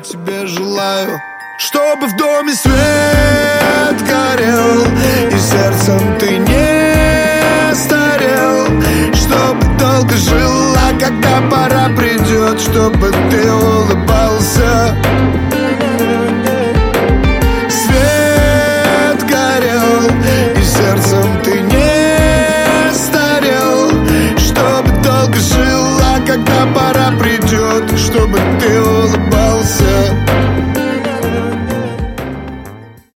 тебе желаю, чтобы в доме свет горел и сердцем ты не старел, чтобы долго жила, когда пора придет, чтобы ты улыбался.